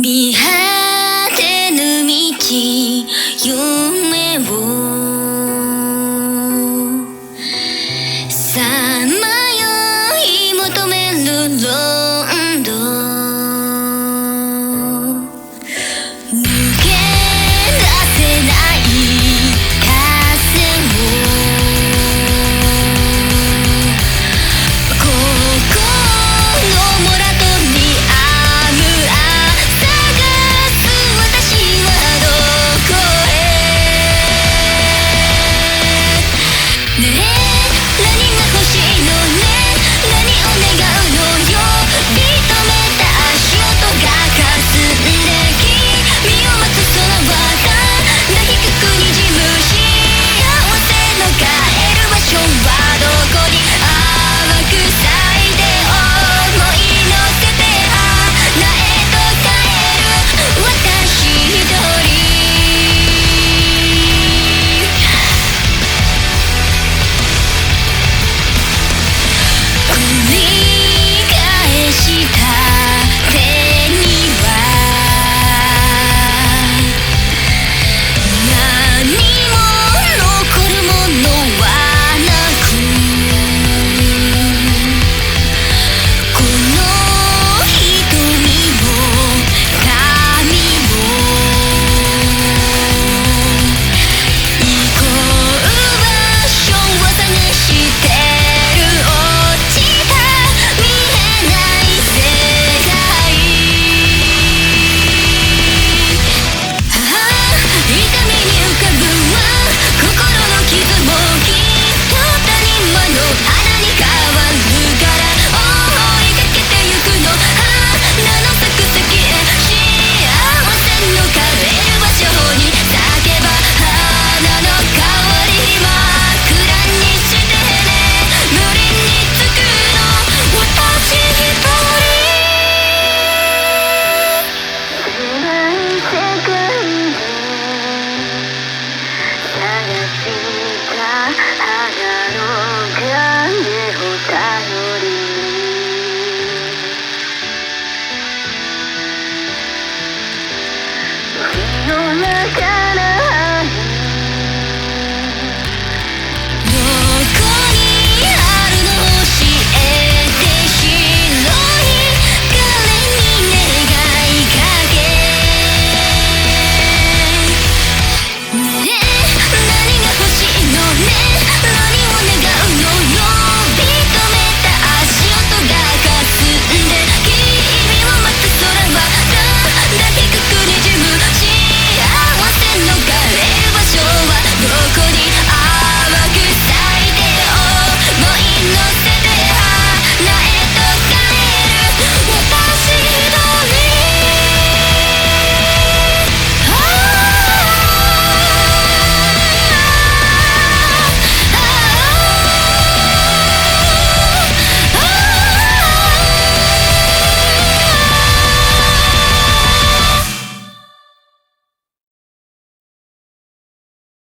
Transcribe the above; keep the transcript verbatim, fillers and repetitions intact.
見果てぬ道夢をさまよい求めるロンドン抜け出せない風をここのモラトリアム探す私はどこへねえ何が欲しいのね何を願うのよ認めた足音が霞んで君を待つその場が低くにじむ幸せの帰る場所はどこに淡く咲いて思い乗せて花へと帰る私一人繰り返した手には何も残るものはなくこの瞳も髪も行こう場所を探してる落ちた見えない世界ああ痛みに浮かぶわ心の傷もきっと谷間の花に変わるから追いかけてゆくの花の咲く先へ幸せの帰る場所に叫ば花の香り真っ暗にしてね無理につくの私一人狭い世界で探した肌の影を頼りに火の中